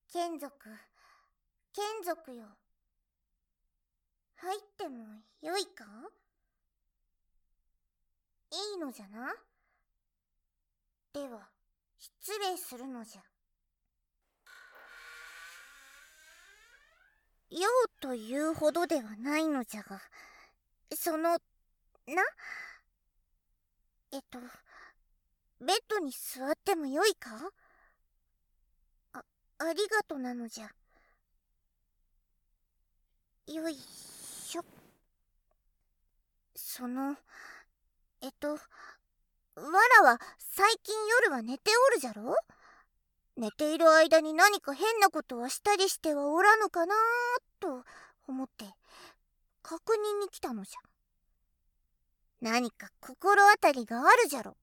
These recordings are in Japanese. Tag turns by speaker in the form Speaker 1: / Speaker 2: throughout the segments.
Speaker 1: 眷属よ。入ってもよいか？いいのじゃな。では失礼するのじゃ。ようというほどではないのじゃが、ベッドに座ってもよいか？ありがとなのじゃ。よいしょ。わらは最近夜は寝ておるじゃろ？寝ている間に何か変なことはしたりしてはおらぬかなと思って確認に来たのじゃ。何か心当たりがあるじゃろ？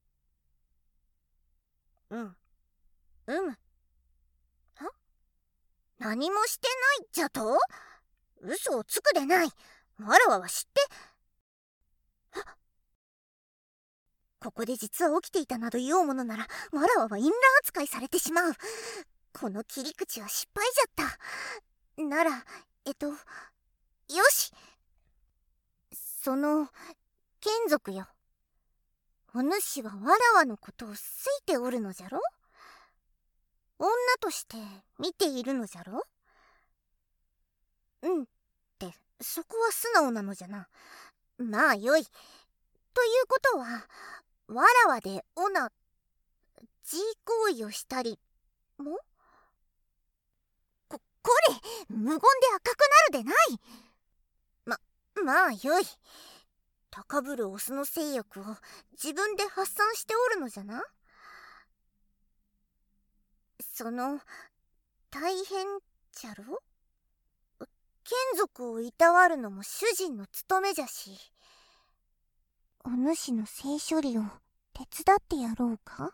Speaker 1: 何もしてないじゃと？嘘をつくでない。わらわは知って。ここで実は起きていたなど言おうものなら、わらわは淫乱扱いされてしまう。この切り口は失敗じゃった。なら、よし。眷属よ。お主はわらわのことを好いておるのじゃろ？女として見ているのじゃろ？って、そこは素直なのじゃな。まあよい。ということは、わらわでG行為をしたりも？これ無言で赤くなるでない。まあよい。高ぶるオスの性欲を自分で発散しておるのじゃな。大変じゃろ？眷属をいたわるのも主人の務めじゃし、お主の性処理を手伝ってやろうか？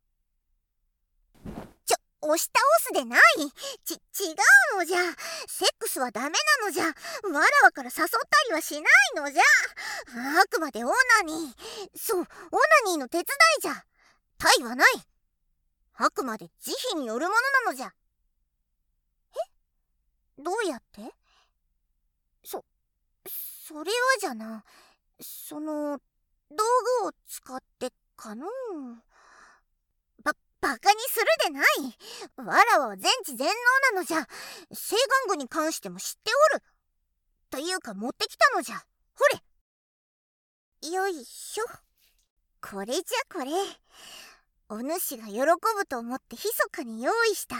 Speaker 1: 押し倒すでない。違うのじゃ。セックスはダメなのじゃ。わらわから誘ったりはしないのじゃ。あくまでオナニー。そう、オナニーの手伝いじゃ。体はない。あくまで慈悲によるものなのじゃ。どうやって？それはじゃな、道具を使ってかのう。バカにするでない。わらわは全知全能なのじゃ。性玩具に関しても知っておる。というか持ってきたのじゃ。ほれ。よいしょ。これじゃこれ。お主が喜ぶと思って密かに用意した。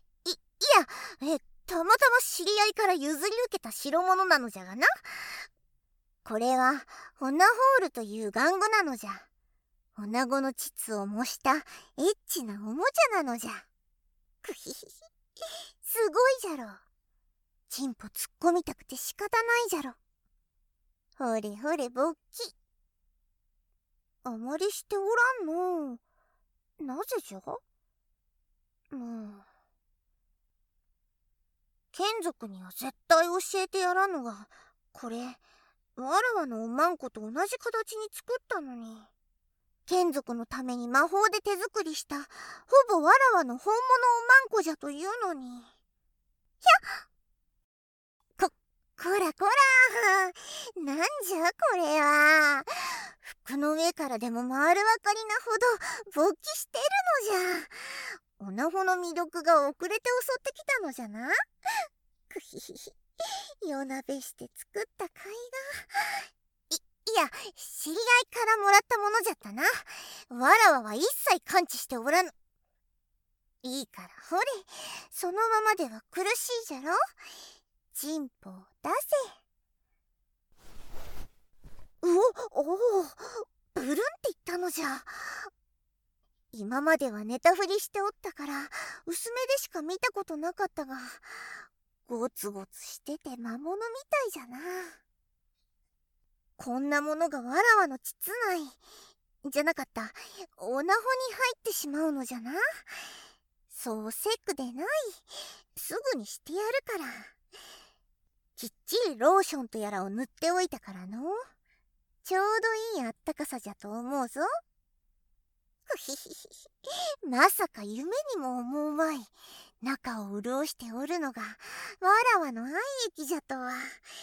Speaker 1: たまたま知り合いから譲り受けた代物なのじゃがな。これはオナホールという玩具なのじゃ。女子の膣を模したエッチなおもちゃなのじゃ。くひひひ、すごいじゃろ。チンポ突っ込みたくて仕方ないじゃろ。ほれほれぼっき。あまりしておらんの。なぜじゃ？眷属には絶対教えてやらぬが、これわらわのおまんこと同じ形に作ったのに。眷属のために魔法で手作りしたほぼわらわの本物おまんこじゃというのに。こらなんじゃこれは。服の上からでも丸分かりなほど勃起してるのじゃ。オナホの魅力が遅れて襲ってきたのじゃな。くひひひ、夜なべして作った甲斐が。知り合いからもらったものじゃったな。わらわは一切感知しておらぬ。いいからほれ、そのままでは苦しいじゃろ。チンポを出せ。ブルンって言ったのじゃ。今までは寝たふりしておったから薄めでしか見たことなかったが、ゴツゴツしてて魔物みたいじゃな。こんなものがわらわの膣内じゃなかった、オナホに入ってしまうのじゃな。そうせくでない。すぐにしてやるから。きっちりローションとやらを塗っておいたからの。ちょうどいいあったかさじゃと思うぞ。ふひひひ、まさか夢にも思うまい。 中を潤しておるのがわらわの愛液じゃとは。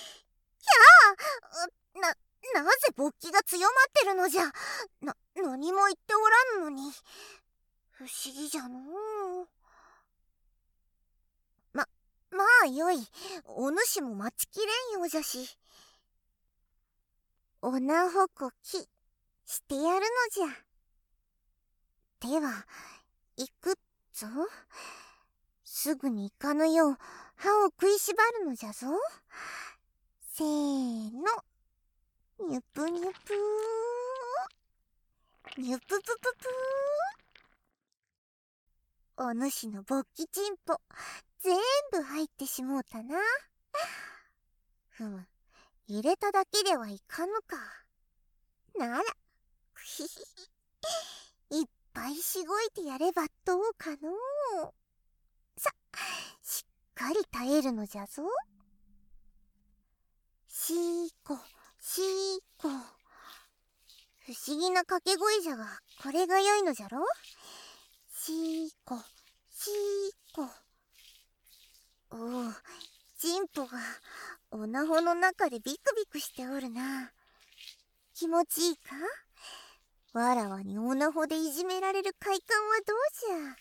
Speaker 1: なぜ勃起が強まってるのじゃ。何も言っておらんのに。不思議じゃのう。まあよい。お主も待ちきれんようじゃし。おなほこきしてやるのじゃ。では行くぞ。すぐに行かぬよう歯を食いしばるのじゃぞ。せーの。にゅぷにゅぷー。にゅぷぷぷぷー。お主の勃起チンポ全部入ってしもうたな。ふむ、入れただけではいかぬか。ならくひひひ、いっぱいしごいてやればどうかのう。しっかり耐えるのじゃぞ。しーこしーこ。不思議な掛け声じゃが、これが良いのじゃろ。しーこしーこ。おお、チンポがおなほの中でビクビクしておるな。気持ちいいか。わらわにおなほでいじめられる快感はどうじゃ。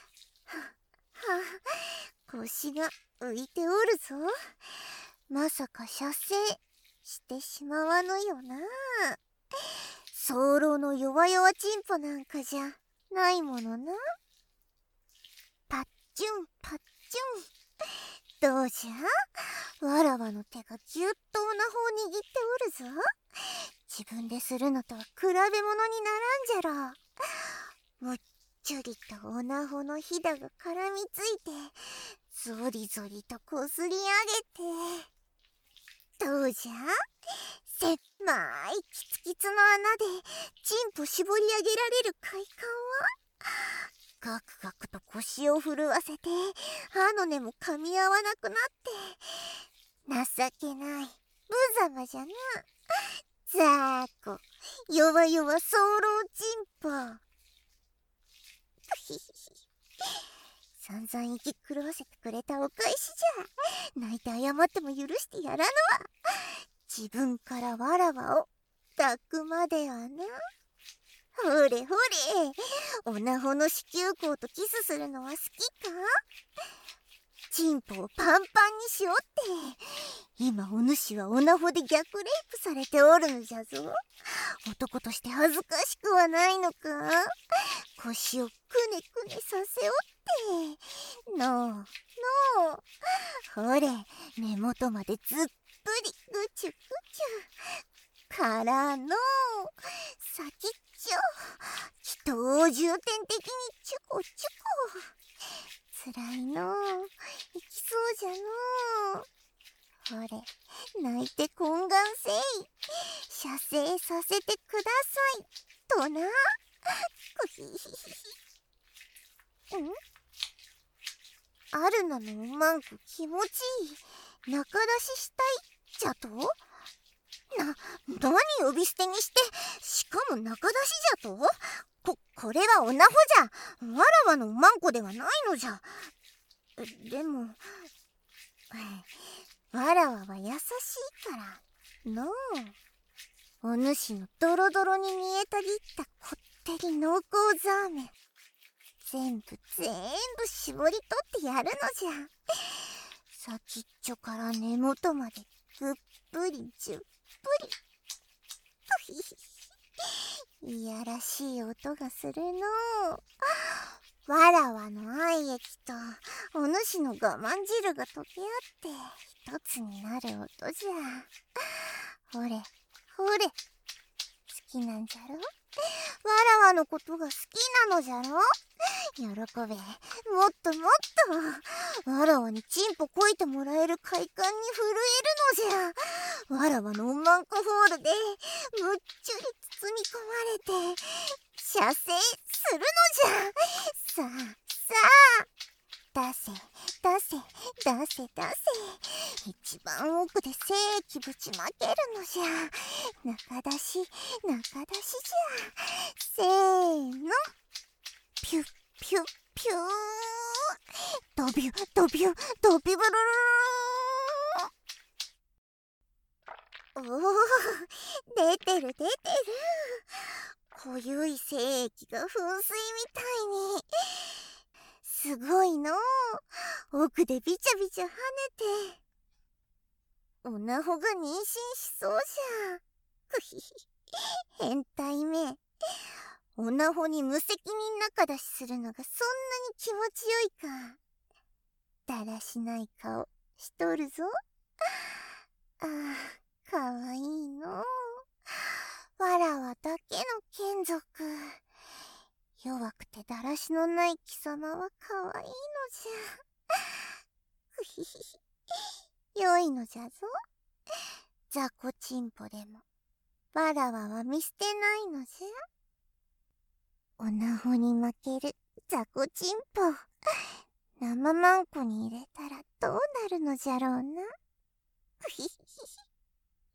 Speaker 1: 腰が浮いておるぞ。まさか射精してしまわぬよな。早漏の弱々チンポなんかじゃないものな。パッチュンパッチュン。どうじゃ。わらわの手がぎゅっとおなほを握っておるぞ。自分でするのとは比べ物にならんじゃろ。むっちゅりとおなほのひだが絡みついてゾリゾリとこすり上げて。どうじゃ。せっまいキツキツの穴でチンポ絞り上げられる快感は。ガクガクと腰を震わせて歯の根も噛み合わなくなって情けない無様じゃな。ざーこ弱々早漏チンポ。散々息狂わせてくれたお返しじゃ。泣いて謝っても許してやらぬわ。自分からわらわを抱くまではな。ほれほれ、おなほの子宮口とキスするのは好きか。チンポをパンパンにしおって今お主はおなほで逆レイプされておるのじゃぞ。男として恥ずかしくはないのか。腰をくねくねさせおってのうのう。ほれ、根元までずっぷりぐちゅぐちゅからの先っちょ祈祷重点的にチュコチュコ。つらいのう。いきそうじゃのう。ほれ、泣いて懇願せい。射精させてくださいとな。くひひひひ。ん？アルナのおまんこ気持ちいい。中出ししたいじゃと。何呼び捨てにして、しかも中出しじゃと。これはおなほじゃ。わらわのおまんこではないのじゃ。でもわらわは優しいからのう。お主のドロドロに煮えたぎったこってり濃厚ザーメン全部絞り取ってやるのじゃ。先っちょから根元までぐっぷりじゅっぷり。いやらしい音がするのう。わらわの愛液とお主の我慢汁が溶け合って一つになる音じゃ。ほれほれ、好きなんじゃろ。わらわのことが好きなのじゃろ。喜べ、もっともっと。わらわにチンポこいてもらえる快感に震えるのじゃ。わらわのおまんこホールでむっちゅり包み込まれて射精するのじゃ。さあ出せ出せ出せ出せ。一番奥で精液ぶちまけるのじゃ。中出し中出しじゃ。せーの、ピュッピュッピュー。 ドビュドビュドビュブルルルル。おお、出てる出てる。濃ゆい精液が噴水みたいに。すごいの。奥でビチャビチャ跳ねて。おなほが妊娠しそうじゃん。くひひ。変態め。おなほに無責任仲出しするのがそんなに気持ちよいか。だらしない顔しとるぞ。ああ、かわいいの。わらわだけの眷属。弱くてだらしのない貴様はかわいいのじゃ。ふひひひ。良いのじゃぞ。雑魚チンポでもわらわは見捨てないのじゃ。おなほに負ける雑魚チンポ。生マンコに入れたらどうなるのじゃろうな。ふひひ。